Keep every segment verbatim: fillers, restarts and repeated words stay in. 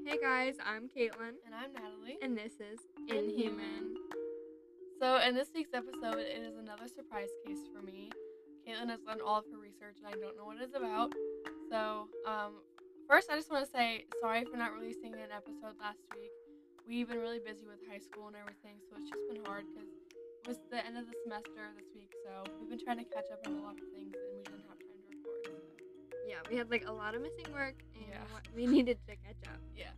Hey guys, I'm Caitlin, And I'm Natalie. and this is Inhuman. Inhuman. So, in this week's episode, it is another surprise case for me. Caitlin has done all of her research, and I don't know what it's about. So, um, first, I just want to say sorry for not releasing an episode last week. We've been really busy with high school and everything, so it's just been hard because it was the end of the semester this week. So, we've been trying to catch up on a lot of things, and we didn't have time to record. So. Yeah, we had like a lot of missing work, and Yeah. we needed to catch up. Yeah.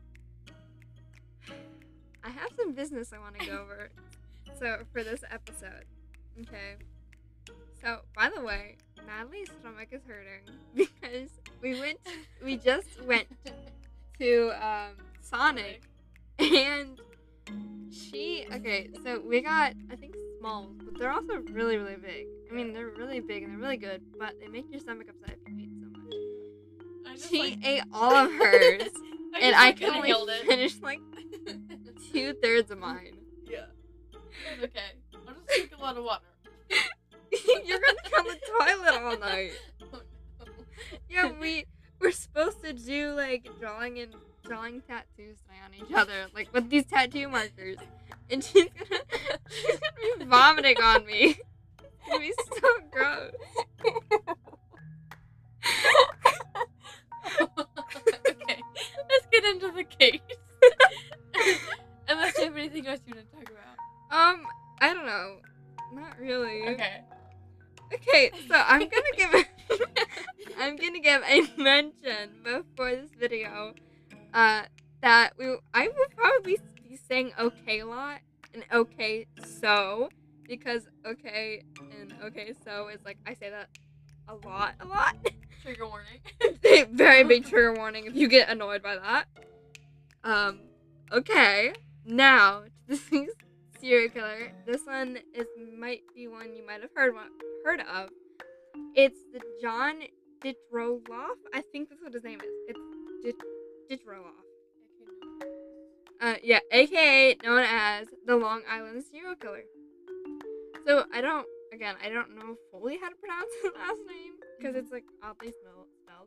I have some business I want to go over. So for this episode, okay. So by the way, Natalie's stomach is hurting because we went, we just went to um, Sonic, and she okay. So we got I think smalls, but they're also really really big. I mean they're really big and they're really good, but they make your stomach upset if you eat so much. I just, She like, ate all of hers, I and just, I like, can only inhaled it. finish like two thirds of mine. Yeah. It's okay. I'll just drink a lot of water. You're gonna be on the toilet all night. Oh, no. Yeah, we we're supposed to do like drawing and drawing tattoos today on each other, like with these tattoo markers. And she's gonna she's gonna be vomiting on me. It's gonna be so gross. Okay, let's get into the case. Unless you have anything else you want to talk about. Um, I don't know. Not really. Okay. Okay, so I'm gonna give a, I'm gonna give a mention before this video, uh, that we I will probably be saying okay a lot and okay so because okay and okay so is like I say that a lot a lot. Trigger warning. Very big trigger warning if you get annoyed by that. Um, okay, now to this week's serial killer. This one is might be one you might have heard one, heard of. It's the John Ditroloff. I think that's what his name is. It's Dit- Ditroloff. Uh, yeah, aka known as the Long Island serial killer. So I don't, again, I don't know fully how to pronounce his last name because it's like oddly spelled.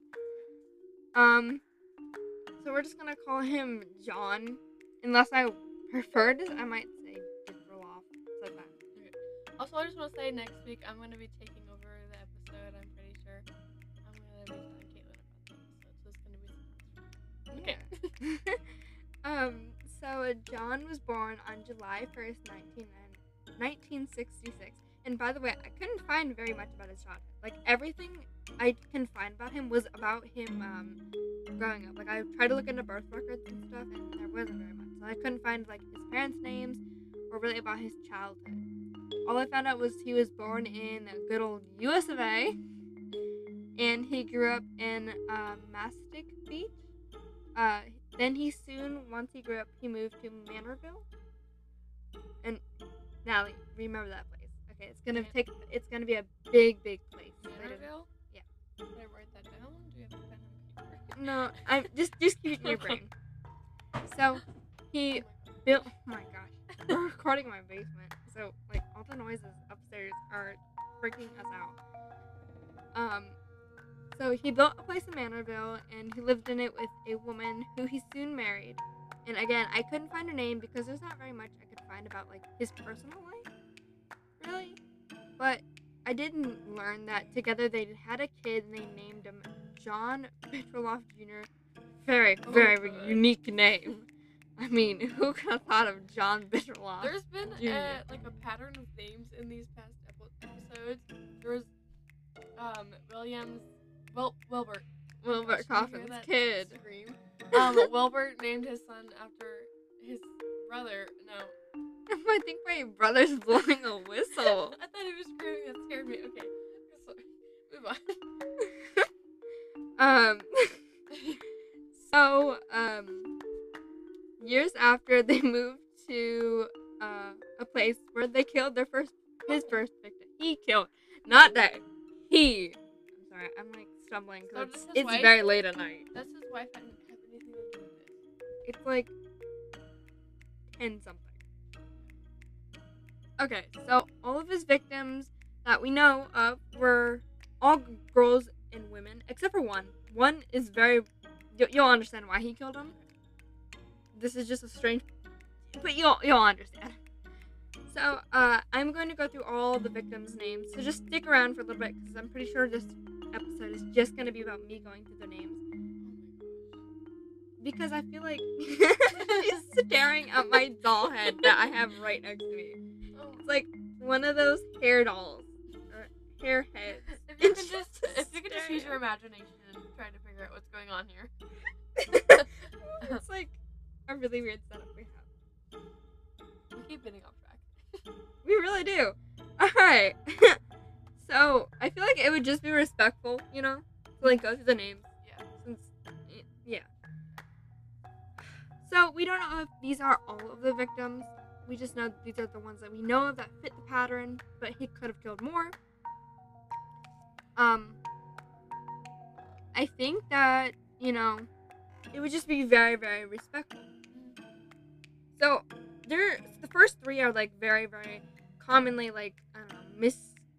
Um, so we're just gonna call him John, unless I preferred it, I might say Ditroloff. Like that. Also, I just want to say next week I'm going to be taking over the episode. I'm pretty sure I'm going to be telling Caitlin about the episode, so it's going to be okay. um, so John was born on July first, nineteen sixty-six. And by the way, I couldn't find very much about his childhood. Like, everything I can find about him was about him um, growing up. Like, I tried to look into birth records and stuff, and there wasn't very much. So I couldn't find, like, his parents' names or really about his childhood. All I found out was he was born in the good old U S of A, and he grew up in uh, Mastic Beach. Uh, then he soon, once he grew up, he moved to Manorville. And Natalie, remember that place. Okay, it's gonna take. It's gonna be a big, big place. Manorville? Yeah. Did I write that down? Do you have a pen and paper? No, I'm just just keep it in your brain. So he built. Oh my gosh, we're recording in my basement, so like all the noises upstairs are freaking us out. Um, so he built a place in Manorville, and he lived in it with a woman who he soon married. And again, I couldn't find her name because there's not very much I could find about like his personal life, really. But I did learn that together they had a kid and they named him John Ditroloff Junior Very, Oh, very God. unique name. I mean, who could have thought of John Ditroloff? There's been Junior. uh, like a pattern of names in these past epi- episodes. There was um, Williams, Wil- Wilbert. Wilbert Gosh, you hear Coffin's that kid. Scream. Um, Wilbert named his son after his brother. No, I think my brother's blowing a whistle. I thought he was screaming. That scared me. Okay, so, move on. Um, so, um, years after they moved to uh, a place where they killed their first, his first victim. He killed, not they. He. I'm sorry, I'm like stumbling So because does his it's wife- very late at night. Does his wife have have anything to do with this? It's like ten something. Okay, so all of his victims that we know of were all g- girls and women, except for one. One is very. you- You'll understand why he killed him. this is just a strange, but you'll you'll understand. So, uh, I'm going to go through all the victims' names. So just stick around for a little bit because I'm pretty sure this episode is just going to be about me going through the names. Because I feel like she's staring at my doll head that I have right next to me. It's like one of those hair dolls, or hair heads. If you It's can just, just if you could just use your staring imagination and try to figure out what's going on here. It's like a really weird setup we have. We keep getting off track. We really do. Alright. So, I feel like it would just be respectful, you know? To, like, go through the names. Yeah. Since, yeah. So, we don't know if these are all of the victims. We just know that these are the ones that we know of that fit the pattern, but he could have killed more. Um, I think that, you know, it would just be very, very respectful. So, there, the first three are, like, very, very commonly, like, I don't know, mis...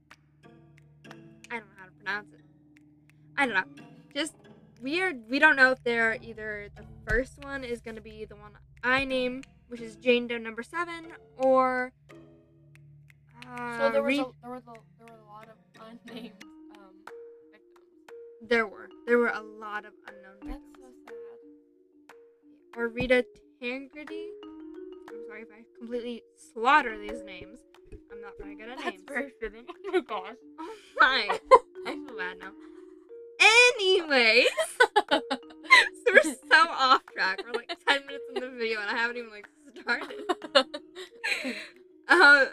I don't know how to pronounce it. I don't know. Just weird. We don't know if they're either the first one is going to be the one I name, which is Jane Doe number seven, or... Uh, So there was Re- a, there was a, there were a lot of unnamed um, victims. There were. There were a lot of unknown That's victims. so sad. Or Rita Tangradi. I'm sorry if I completely slaughter these names. I'm not very good at That's names. very fitting. Oh my gosh. Oh my. I feel bad now. Anyways. So we're so off track. We're like ten minutes in the video and I haven't even like started. Um,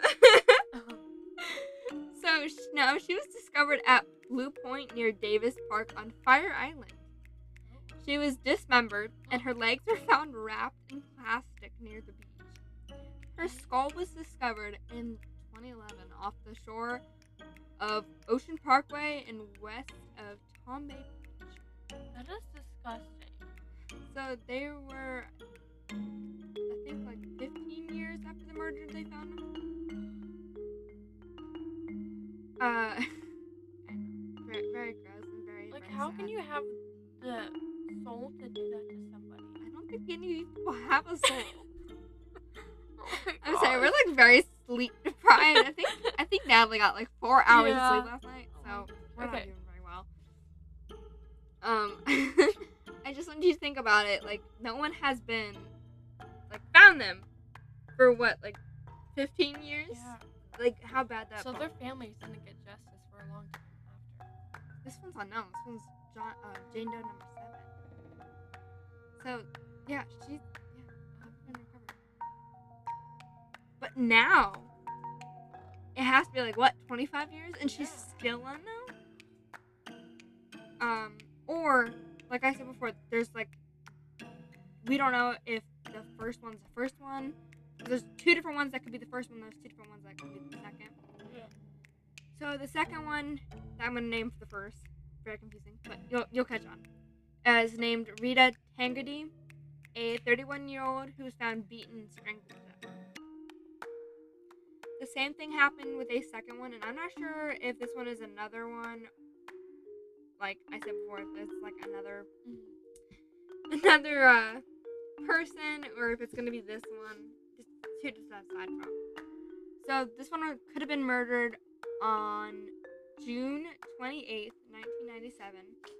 so sh- no, she was discovered at Blue Point near Davis Park on Fire Island. She was dismembered and her legs were found wrapped in plastic near the beach. Her skull was discovered in twenty eleven off the shore of Ocean Parkway and west of Tom Bay Beach. That is disgusting. So they were, I think, like fifteen years after the murder they found him. Uh, I know, very, very gross and very, Like, very how sad. can you have the soul to do that to somebody? I don't think any people have a soul. Oh my I'm sorry, we're gosh. like very sleep deprived. I think I think Natalie got like four hours Yeah. of sleep last night, so we're not Okay. doing very well. Um, I just want you to think about it. Like, no one has been like found them for what, like fifteen years? Yeah. Like, how bad that. So pro- their families didn't get justice for a long time after. This one's unknown. This one's John, uh, Jane Doe number seven. So, yeah, she's yeah, I've been recovered. But now, it has to be like what, twenty-five years, and she's Yeah. still unknown. Um, or like I said before, there's like we don't know if the first one's the first one. There's two different ones that could be the first one. There's two different ones that could be the second. Yeah. So the second one that I'm gonna name for the first, very confusing, but you'll you'll catch on. Uh, is named Rita Tangradi, a thirty-one-year-old who was found beaten and strangled to death. The same thing happened with a second one, and I'm not sure if this one is another one. Like I said before, it's like another another uh, person, or if it's gonna be this one. Just to decide from. So this one could have been murdered on June twenty-eighth, nineteen ninety-seven.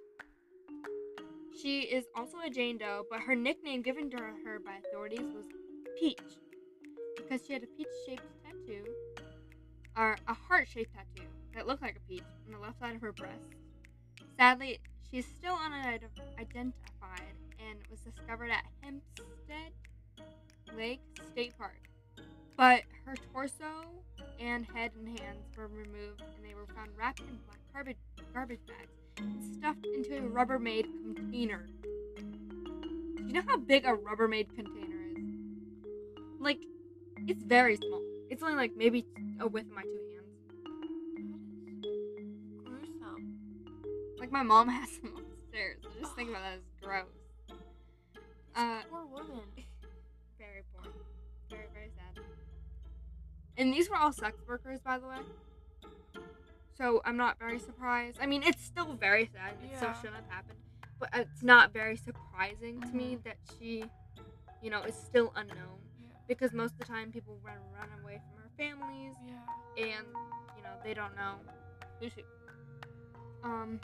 She is also a Jane Doe, but her nickname given to her by authorities was Peach, because she had a peach-shaped tattoo, or a heart-shaped tattoo that looked like a peach on the left side of her breast. Sadly, she's still unidentified and was discovered at Hempstead Lake State Park. But her torso and head and hands were removed, and they were found wrapped in black garbage, garbage bags and stuffed into a Rubbermaid container. Do you know how big a Rubbermaid container is? Like, it's very small. It's only like maybe a width of my two hands. Gruesome. Like, my mom has them upstairs. So just think about that as gross. Uh, Poor woman. very poor. Very, very sad. And these were all sex workers, by the way. So I'm not very surprised. I mean, it's still very sad. It still Yeah. shouldn't have happened. But it's not very surprising to me Mhm. that she you know, is still unknown. Yeah. Because most of the time people run, run away from our families, Yeah. and, you know, they don't know who's who. Um,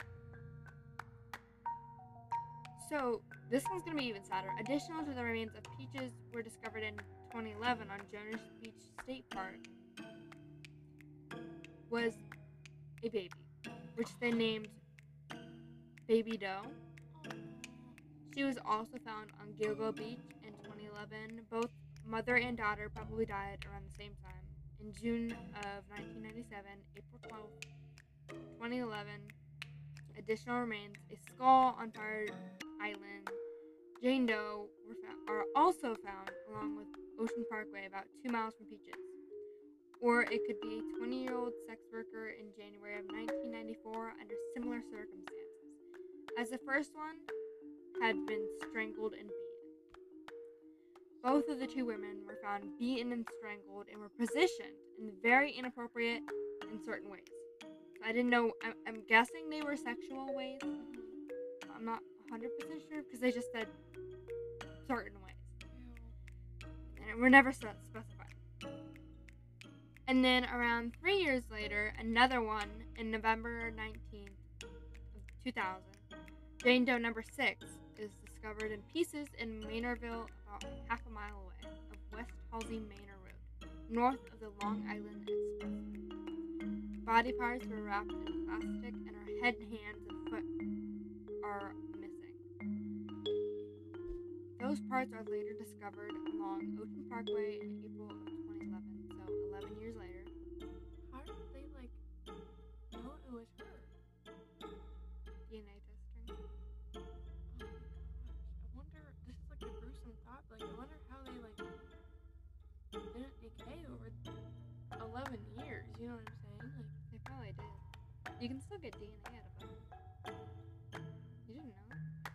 so, this one's gonna be even sadder. Additional to the remains of Peaches were discovered in twenty eleven on Jones Beach State Park was a baby, which they named Baby Doe. She was also found on Gilgo Beach in twenty eleven. Both mother and daughter probably died around the same time. In June of nineteen ninety-seven, April twelfth, twenty eleven, additional remains, a skull on Fire Island, Jane Doe were found, are also found along with Ocean Parkway about two miles from Peaches. Or it could be a twenty-year-old sex worker in January of nineteen ninety-four under similar circumstances, as the first one had been strangled and beaten. Both of the two women were found beaten and strangled and were positioned in very inappropriate in certain ways. So I didn't know, I'm, I'm guessing they were sexual ways. I'm not one hundred percent sure because they just said certain ways. And it were never specified. And then around three years later, another one in November nineteenth of two thousand, Jane Doe number six is discovered in pieces in Maynardville, about half a mile away of West Halsey Manor Road, north of the Long Island Expressway. Body parts were wrapped in plastic, and her head, hands, and foot are missing. Those parts are later discovered along Ocean Parkway in April of twenty eleven, so eleven years later. How did they, like, know it was her? D N A testing. Oh my gosh. I wonder, this is like a gruesome thought, but, like, I wonder how they, like, didn't decay over eleven years, you know what I'm saying? Like, They probably did. You can still get D N A out of them. You didn't know?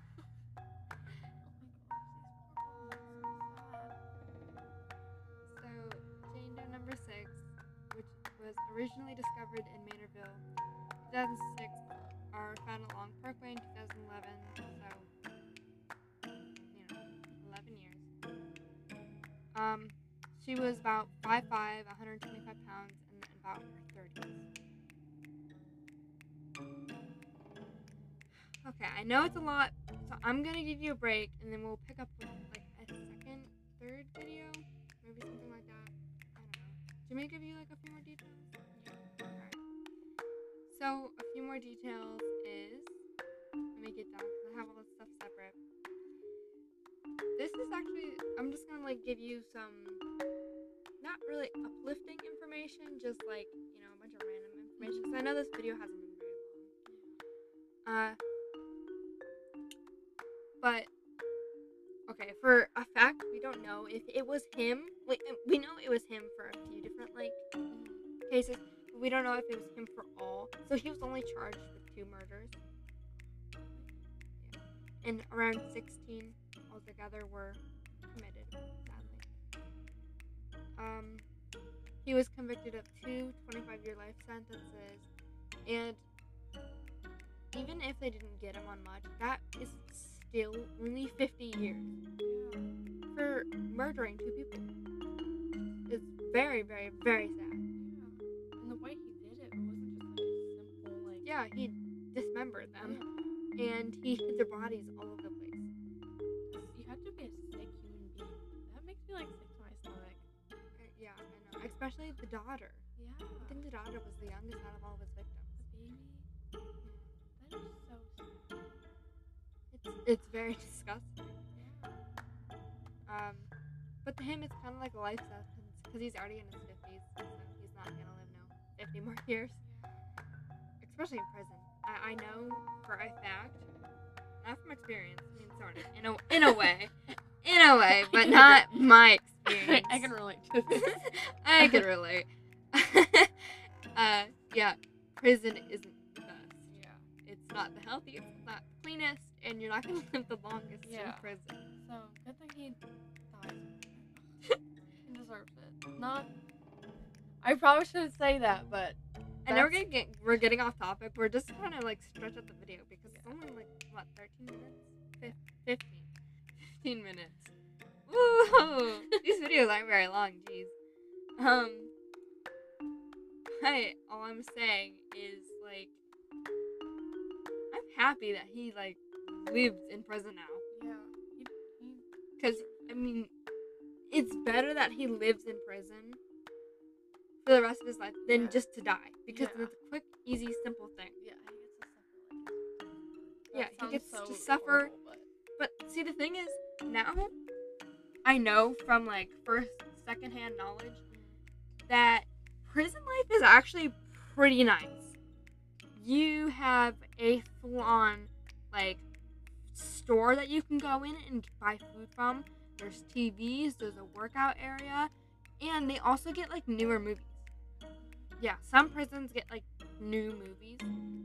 So, Jane Doe number six, which was originally discovered in Maynardville, two thousand six, are found along Parkway in two thousand eleven, so, you know, eleven years. Um, she was about five foot five, one hundred twenty-five pounds, and about in her thirties. Okay, I know it's a lot, so I'm gonna give you a break, and then we'll pick up with, like, a second, third video, maybe something like that. I don't know. Do you want me to give you, like, a few more details? Yeah. Alright. So, a few more details is, let me get down, because I have all this stuff separate. This is actually, I'm just gonna, like, give you some, not really uplifting information, just, like, you know, a bunch of random information, because I know this video hasn't been very long. Uh, but, okay, for a fact, we don't know if it was him. Like, we know it was him for a few different, like, cases, but we don't know if it was him for all. So he was only charged with two murders. Yeah. And around sixteen altogether were committed, sadly. Um, he was convicted of two twenty-five-year life sentences, and even if they didn't get him on much, that is still only fifty years for murdering two people. It's very, very, very sad. yeah. And the way he did it, it wasn't just, like, a simple, like... Yeah, he dismembered them, Yeah. and he hid their bodies all over the place. You have to be a sick human being. That makes me, like, sick to my stomach. Uh, Yeah, I know. Especially the daughter. Yeah. I think the daughter was the youngest out of all of his victims. The baby. That is so sad. It's it's very disgusting. Yeah. Um, but to him, it's kind of like a life sentence because he's already in his fifties, so he's not gonna live no fifty more years, especially in prison. I, I know for a fact, not from experience. I mean, sort of in a in a way, in a way, but not my experience. I can relate to this. I can relate. uh, yeah, prison isn't the best. Yeah. It's not the healthiest, it's not the cleanest, and you're not gonna live the longest in Yeah. prison. So, good thing he died. He deserves it. Not... I probably shouldn't say that, but... I know we're that's- gonna get we're getting off topic. We're just trying to like stretch out the video because it's only like what thirteen minutes, Fif- fifteen, fifteen minutes. Woo! videos aren't very long, jeez. Um, but all I'm saying is, like, I'm happy that he, like, lives in prison now. Yeah. He, he, Because, I mean, it's better that he lives in prison for the rest of his life than Yeah. just to die. Because Yeah. it's a quick, easy, simple thing. yeah, he gets to suffer like his Yeah, he gets sounds to so suffer. horrible, but But, see, the thing is, now, I know from, like, first, secondhand knowledge that prison life is actually pretty nice. You have a full-on, like, store that you can go in and buy food from. There's T Vs, there's a workout area, and they also get, like, newer movies. Yeah, some prisons get, like, new movies,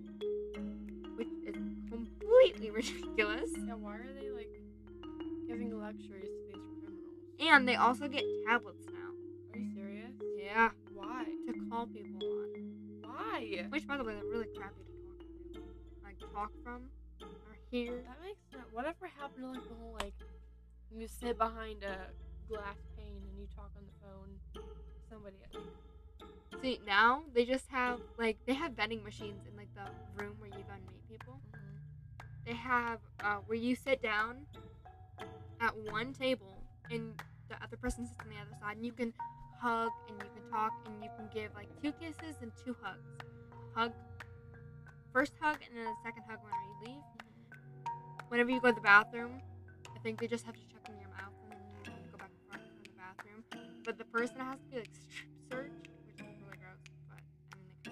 which is completely ridiculous. yeah, why are they like giving luxuries to these criminals? And they also get tablets now. Are you serious? Yeah, Why? to call people on. Why? Which, by the way, they're really crappy to talk to. Like, talk from or hear. That makes sense. Whatever happened to like the whole like you sit behind a glass pane and you talk on the phone to somebody at like See, now they just have, like, they have vending machines in, like, the room where you go and meet people. They have, uh, where you sit down at one table and the other person sits on the other side and you can hug and you can talk and you can give, like, two kisses and two hugs. Hug, first hug and then a second hug whenever you leave. Whenever you go to the bathroom, I think they just have to check in your mouth and then you have to go back and forth from the bathroom. But the person has to be, like, strip searched, which is really gross, but, I mean, they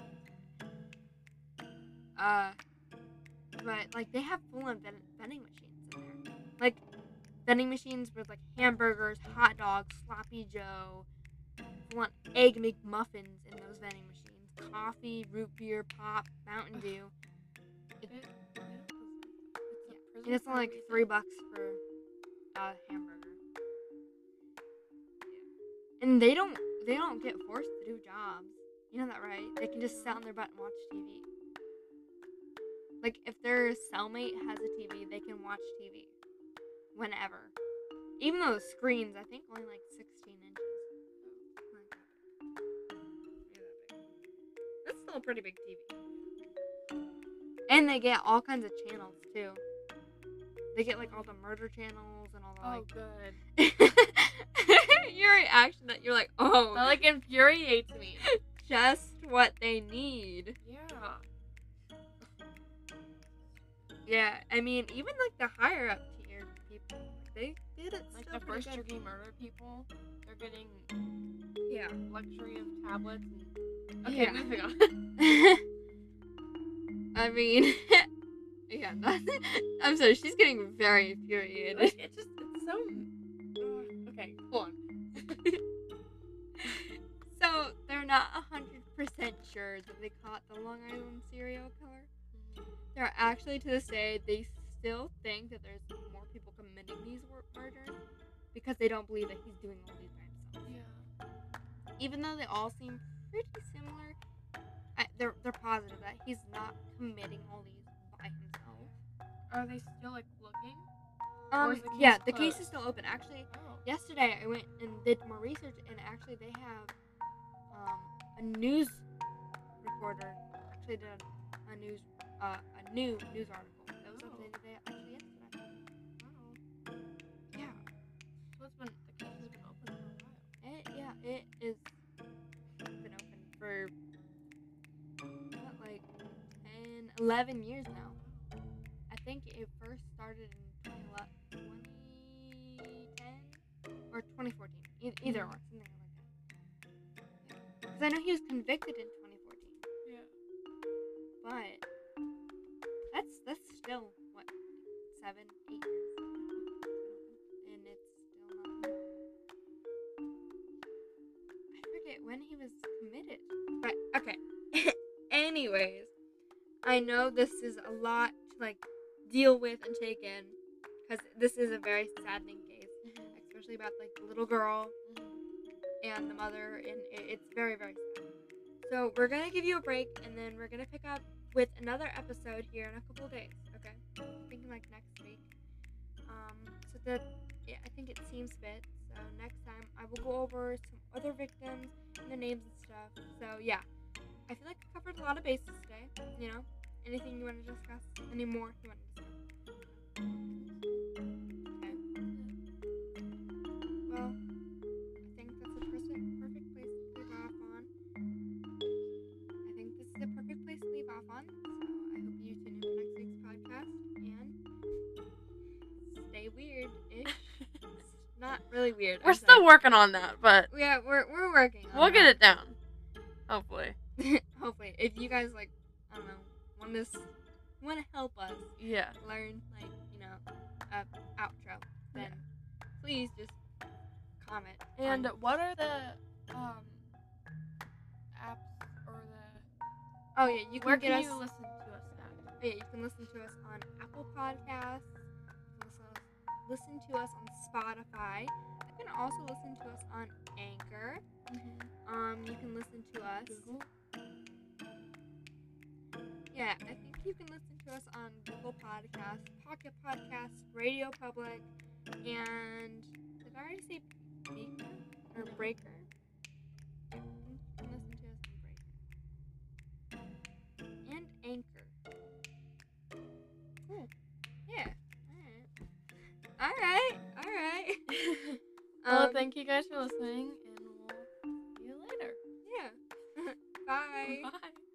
can. Uh, but, like, they have full-on vend- vending machines in there. Like, vending machines with, like, hamburgers, hot dogs, sloppy joe, full-on egg McMuffins in those vending machines. Coffee, root beer, pop, Mountain Dew. it, it, it's a prison And it's for only, a like, reason. three bucks for a hamburger. Yeah. And they don't, they don't get forced to do jobs. You know that, right? They can just sit on their butt and watch T V. Like, if their cellmate has a T V, they can watch T V. Whenever. Even though the screen's, I think, only like sixteen inches. Not that big. Maybe that big. That's still a pretty big T V. And they get all kinds of channels, too. They get, like, all the murder channels and all the, Oh, like... good. Your reaction that you're like, oh, That like infuriates me. just what they need. Yeah. Yeah, I mean, even, like, the higher up tier people, they did it Like still the pretty first good. degree murder people, they're getting Yeah. luxury of tablets and okay, Yeah. moving on. I mean, yeah, that's, I'm sorry, she's getting very infuriated. Like, it's just it's so uh, okay, go on. So, they're not one hundred percent sure that they caught the Long Island serial killer. They're actually, to this day, they still think that there's more people committing these wor- murders because they don't believe that he's doing all these by himself. Yeah. Even though they all seem pretty similar, I, they're, they're positive that he's not committing all these by himself. Are they still like looking? Um, is the case yeah, the case closed? is still open. Actually, Oh. yesterday I went and did more research, and actually they have um, a news reporter actually did a, a news uh, a new news article that was Oh. updated today, actually yesterday. Wow. Yeah, So it's been the case has been open for a while. it yeah it is been open for what, like ten, eleven years now. I think it first started in twenty ten or twenty fourteen, e- either or, something like that. Because I know he was convicted in twenty fourteen, Yeah. but that's that's still what, seven, eight years, and it's still not known. I forget when he was committed, but okay. Anyways, I know this is a lot to like deal with and take in, because this is a very saddening case, especially about like the little girl and the mother, and it, it's very very sad. So we're gonna give you a break, and then we're gonna pick up with another episode here in a couple of days. Okay, I'm thinking like next week. Um, so that yeah, I think it seems fit. So So next time I will go over some other victims and their names and stuff. So yeah, I feel like I covered a lot of bases today. You know, anything you want to discuss? Any more you want to discuss? Okay. Well, I think that's a perfect perfect place to leave off on. I think this is a perfect place to leave off on. So I hope you tune in for next week's podcast and stay weird-ish. Not really weird. We're I'm still sorry. working on that, but Yeah, we're we're working on we'll get that. it down. Hopefully. Hopefully, if you guys like, I don't know, want this, want to help us Yeah. learn, like, you know, a outro, then please just comment. And on, what are the um apps or the oh yeah, you can where get can us. you listen to us at? Oh, yeah, you can listen to us on Apple Podcasts. You can listen, listen to us on Spotify. You can also listen to us on Anchor. Mm-hmm. Um, you can listen to us. Google. Yeah, I think you can listen to us on Google Podcasts, Pocket Podcasts, Radio Public, and did I already say Beaker or Breaker? Yeah, you can listen to us on Breaker and Anchor. Cool. Yeah. All right. All right. All right. Well, um, thank you guys for listening, and we'll see you later. Yeah. Bye. Bye.